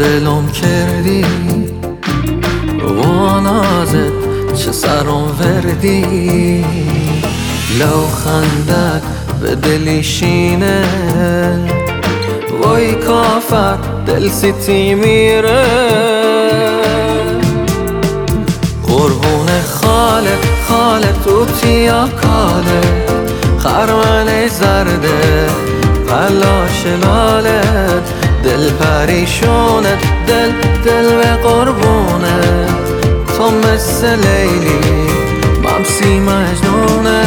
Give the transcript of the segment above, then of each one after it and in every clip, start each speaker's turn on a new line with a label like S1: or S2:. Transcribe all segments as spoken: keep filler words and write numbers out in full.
S1: دلم کردی و نازت چه سرم وردی لو خندت به دلی شینه وای کافر دل سیتی میره قربون خالت خالت توتیا کاله خرمن زرده پلاش لالت دل پریشونت دل دل به قربونت تو مثل لیلی ممسی مجنونه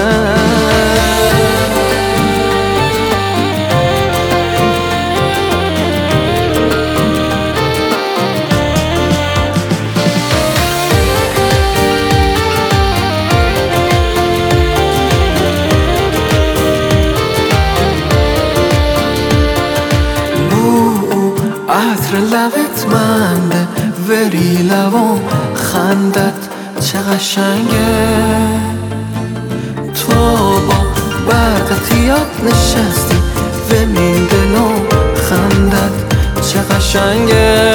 S1: عطر لبت منده وری لبم خندت چه قشنگه تو با برقت یاد نشستی و من دلم خندت چه قشنگه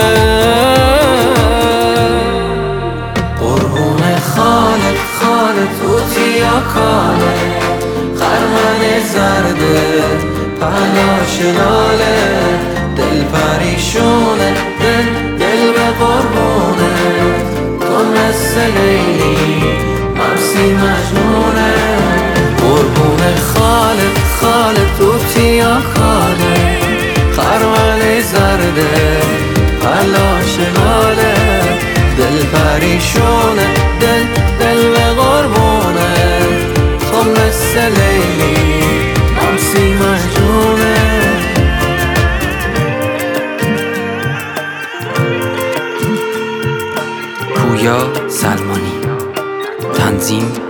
S1: قربون خالت خالت توتیا کاله خرمن زرده پلاش لاله دل پریشونه دل دل به قربونه تو مثل لیلی ممسی مجنونه قربون خالت خالت توتیا کاله خرمن زرده پلاش لاله دل پریشونه دل دل به قربونه تو مثل لیلی ممسی مجنونه
S2: پویا سلمانی. تنظیم